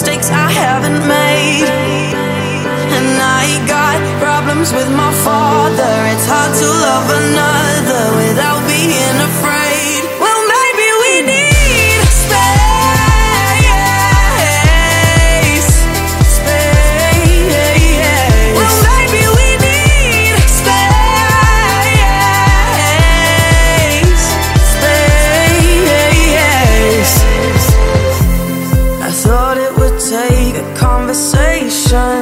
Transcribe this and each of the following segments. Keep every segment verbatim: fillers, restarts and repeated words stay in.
mistakes I haven't made. And I got problems with my father. It's hard to love another without being afraid. Well, maybe we need space. Space. Well, maybe we need space. Space. I thought it would take a conversation,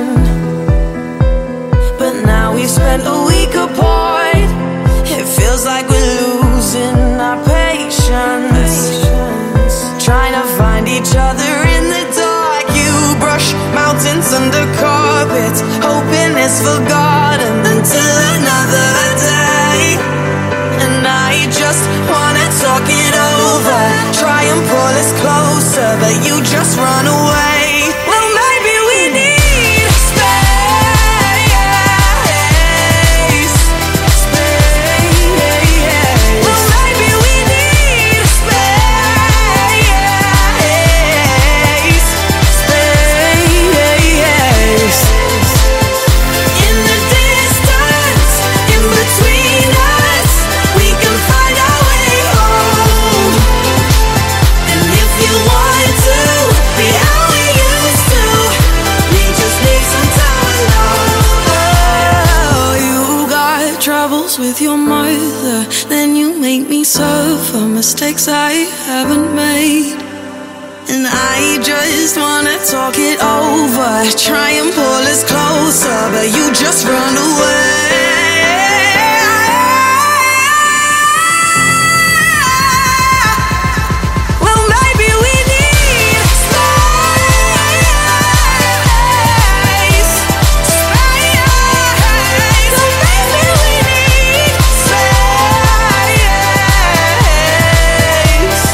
but now we've spent a week apart. It feels like we're losing our patience, trying to find each other in the dark. You brush mountains under carpets, hoping it's forgotten until another day. And I just wanna talk it over, try and pull us closer, but you just run away. Well, maybe we need space. Space. Well, maybe we need space. Space. In the distance, in between us, we can find our way home. And if you want to be how we used to, we just need some time alone. Oh, you got troubles with your mother, then you make me suffer mistakes I haven't made. And I just wanna talk it over, try and pull us closer, but you just run away. Well, maybe we need space. Space. Well, maybe we need space.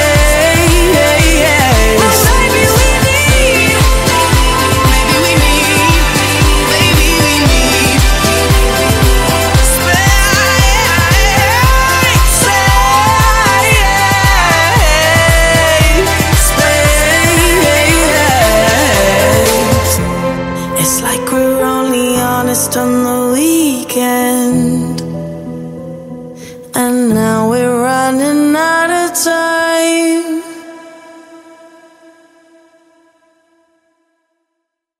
Space. Well, maybe we need, maybe we need, maybe we need space. Space. It's like we're only honest on the weekend, and now we're running out of time.